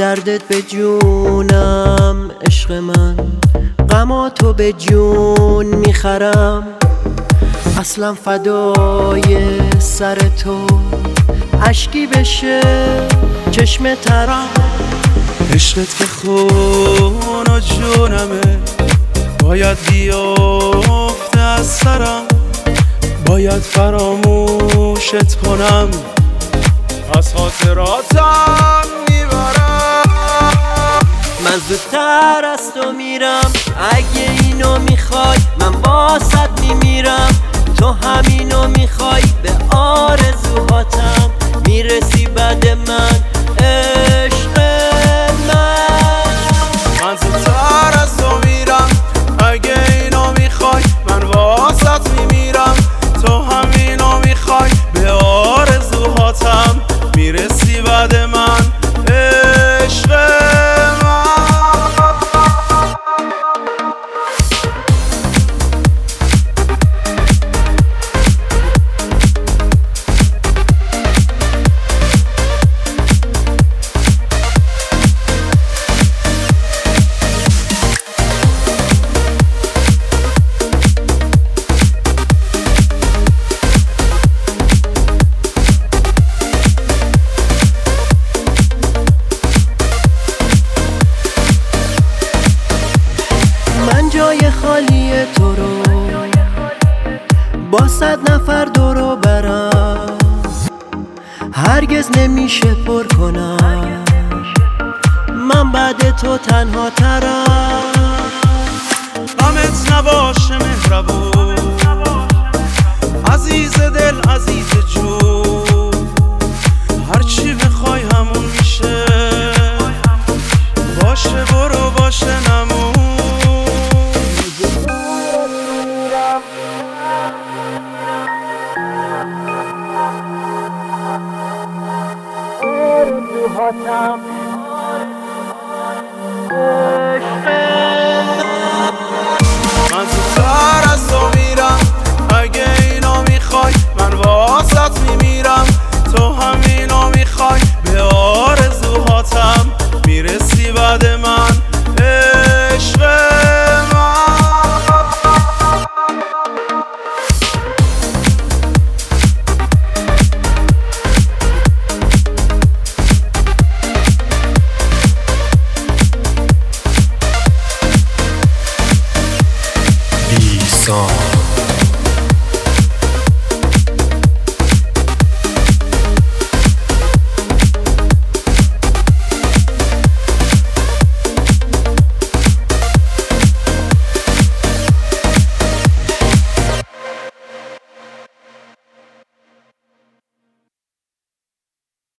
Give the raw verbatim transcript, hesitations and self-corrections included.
دردت به جونم عشق من، غماتو به جون میخرم. اصلا فدای سر تو، اشکی بشه چشم ترم. عشقت که خون و جونمه، باید بیافته از سرم. باید فراموشت کنم، از خاطراتم میبرم. من زودتر از تو میرم، اگه اینو میخوای من باست میمیرم. تو همینو میخوای، به آرزوهاتم میرسی بعد من عشق من. من زودتر از تو میرم، اگه اینو میخوای من باست میمیرم. تو همینو میخوای، به آرزوهاتم میرسی بعد من عشق من. جای خالی تو رو با صد نفر دورو برم، هرگز نمیشه پر کنم. من بعد تو تنها ترم. غمت نباشه مهربون، عزیز دل عزیز جون. هرچی بخوای همون میشه، باشه برو باشه نمون. آرزوهاتم عشق من زودتر از تو میرم، اگه اینو میخوای من واسط میمیرم. تو همینو میخوای، به آرزوهاتم میرسی بعد من عشق من. Song